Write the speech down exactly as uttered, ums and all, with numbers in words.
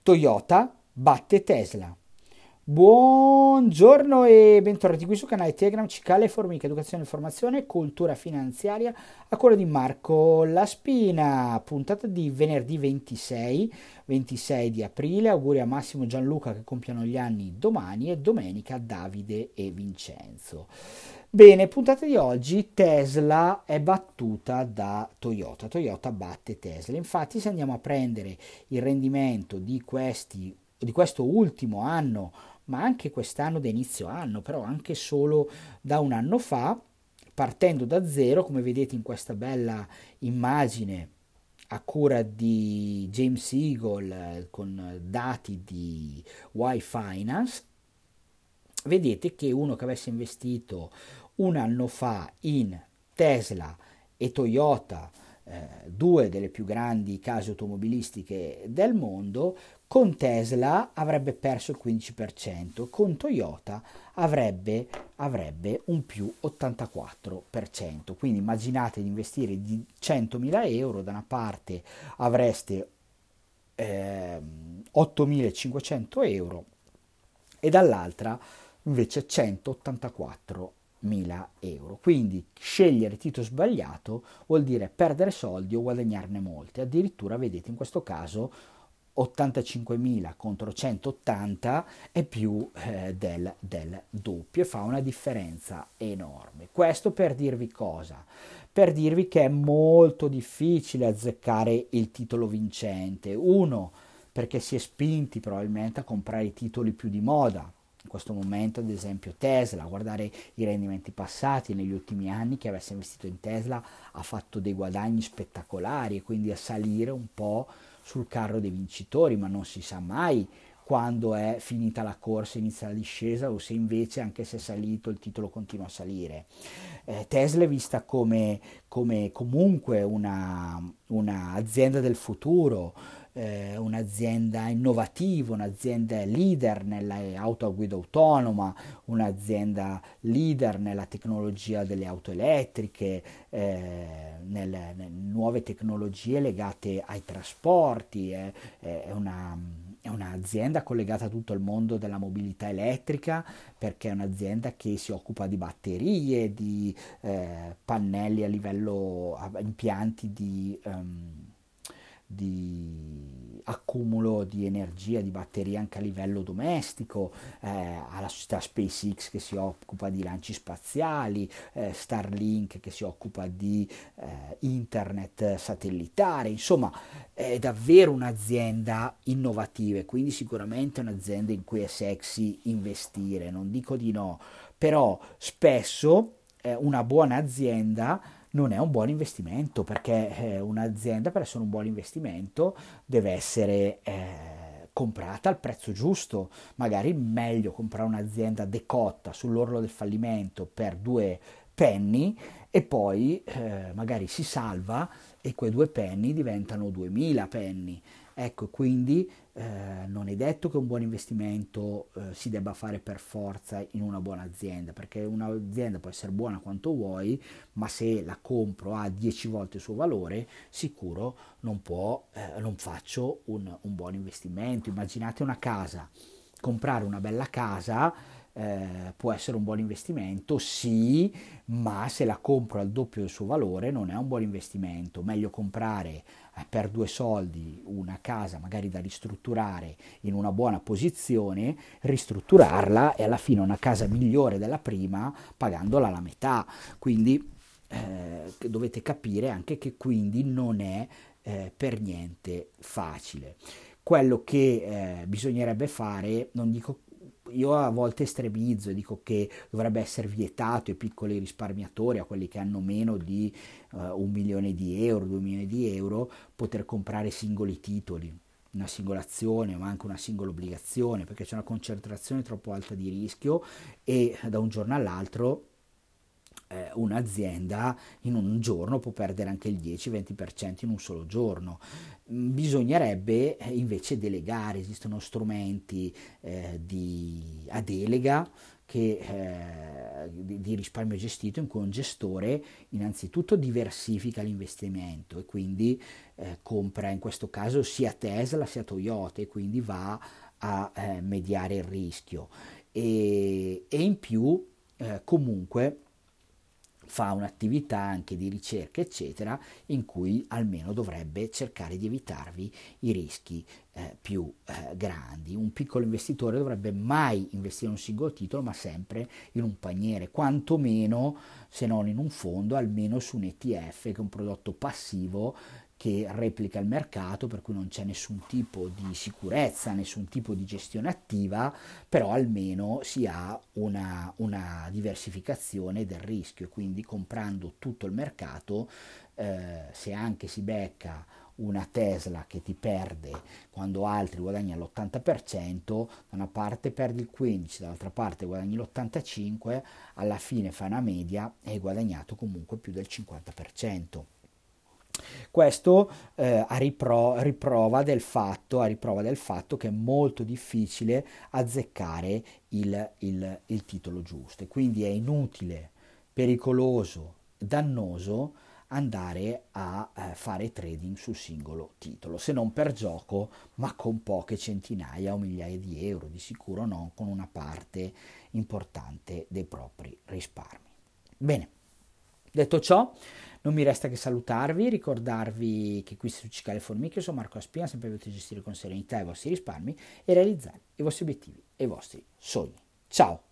Toyota batte Tesla. Buongiorno e bentornati qui sul canale Telegram Cicale Formica, Educazione, Informazione e Cultura Finanziaria a cura di Marco Laspina, puntata di venerdì ventisei, ventisei di aprile. Auguri a Massimo e Gianluca che compiono gli anni domani e domenica Davide e Vincenzo. Bene, puntata di oggi: Tesla è battuta da Toyota. Toyota batte Tesla. Infatti, se andiamo a prendere il rendimento di questi di questo ultimo anno, ma anche quest'anno da inizio anno, però anche solo da un anno fa, partendo da zero, come vedete in questa bella immagine a cura di James Eagle, eh, con dati di Y Finance, vedete che uno che avesse investito un anno fa in Tesla e Toyota, eh, due delle più grandi case automobilistiche del mondo, con Tesla avrebbe perso il quindici per cento, con Toyota avrebbe, avrebbe un più ottantaquattro per cento. Quindi immaginate di investire di centomila euro, da una parte avreste eh, ottomilacinquecento euro e dall'altra invece centottantaquattromila euro. Quindi scegliere il titolo sbagliato vuol dire perdere soldi o guadagnarne molti. Addirittura vedete in questo caso ottantacinquemila contro centottanta è più eh, del, del doppio e fa una differenza enorme. Questo per dirvi cosa? Per dirvi che è molto difficile azzeccare il titolo vincente. Uno, perché si è spinti probabilmente a comprare i titoli più di moda. In questo momento, ad esempio, Tesla, guardare i rendimenti passati negli ultimi anni, chi avesse investito in Tesla ha fatto dei guadagni spettacolari e quindi a salire un po' sul carro dei vincitori, ma non si sa mai quando è finita la corsa, inizia la discesa, o se invece, anche se è salito, il titolo continua a salire. Eh, Tesla è vista come, come comunque una, una azienda del futuro, eh, un'azienda innovativa, un'azienda leader nell'auto a guida autonoma, un'azienda leader nella tecnologia delle auto elettriche, eh, nelle, nelle nuove tecnologie legate ai trasporti. Eh, è una È un'azienda collegata a tutto il mondo della mobilità elettrica, perché è un'azienda che si occupa di batterie, di eh, pannelli a livello, a impianti di, um, di accumulo di energia, di batterie anche a livello domestico, eh, alla società SpaceX che si occupa di lanci spaziali, eh, Starlink che si occupa di eh, internet satellitare. Insomma, è davvero un'azienda innovativa e quindi sicuramente un'azienda in cui è sexy investire, non dico di no, però spesso eh, una buona azienda non è un buon investimento, perché eh, un'azienda, per essere un buon investimento, deve essere eh, comprata al prezzo giusto. Magari meglio comprare un'azienda decotta sull'orlo del fallimento per due penny e poi eh, magari si salva e quei due penny diventano duemila penny. Ecco, quindi eh, non è detto che un buon investimento eh, si debba fare per forza in una buona azienda, perché un'azienda può essere buona quanto vuoi, ma se la compro a dieci volte il suo valore, sicuro non può, eh, non faccio un, un buon investimento. Immaginate una casa, comprare una bella casa eh, può essere un buon investimento, sì, ma se la compro al doppio del suo valore non è un buon investimento. Meglio comprare eh, per due soldi una casa magari da ristrutturare in una buona posizione, ristrutturarla e alla fine una casa migliore della prima pagandola la metà. Quindi eh, dovete capire anche che quindi non è eh, per niente facile. Quello che eh, bisognerebbe fare, non dico, io a volte estremizzo e dico che dovrebbe essere vietato ai piccoli risparmiatori, a quelli che hanno meno di uh, un milione di euro, due milioni di euro, poter comprare singoli titoli, una singola azione o anche una singola obbligazione, perché c'è una concentrazione troppo alta di rischio e da un giorno all'altro eh, un'azienda in un giorno può perdere anche il dieci-venti per cento in un solo giorno. Bisognerebbe invece delegare, esistono strumenti eh, di, a delega che, eh, di, di risparmio gestito, in cui un gestore innanzitutto diversifica l'investimento e quindi eh, compra in questo caso sia Tesla sia Toyota, e quindi va a eh, mediare il rischio, e, e in più eh, comunque fa un'attività anche di ricerca eccetera, in cui almeno dovrebbe cercare di evitarvi i rischi eh, più eh, grandi. Un piccolo investitore dovrebbe mai investire in un singolo titolo, ma sempre in un paniere, quantomeno, se non in un fondo, almeno su un E T F, che è un prodotto passivo che replica il mercato, per cui non c'è nessun tipo di sicurezza, nessun tipo di gestione attiva, però almeno si ha una, una diversificazione del rischio, quindi comprando tutto il mercato, eh, se anche si becca una Tesla che ti perde quando altri guadagnano l'ottanta per cento, da una parte perdi il quindici per cento, dall'altra parte guadagni l'ottantacinque per cento, alla fine fai una media e hai guadagnato comunque più del cinquanta per cento. Questo eh, a ripro- riprova del fatto, a riprova del fatto che è molto difficile azzeccare il, il, il titolo giusto, e quindi è inutile, pericoloso, dannoso andare a eh, fare trading sul singolo titolo, se non per gioco, ma con poche centinaia o migliaia di euro, di sicuro non con una parte importante dei propri risparmi. Bene, detto ciò, non mi resta che salutarvi, ricordarvi che qui su Cicale Formiche, io sono Marco Aspina, sempre potete gestire con serenità i vostri risparmi e realizzare i vostri obiettivi e i vostri sogni. Ciao!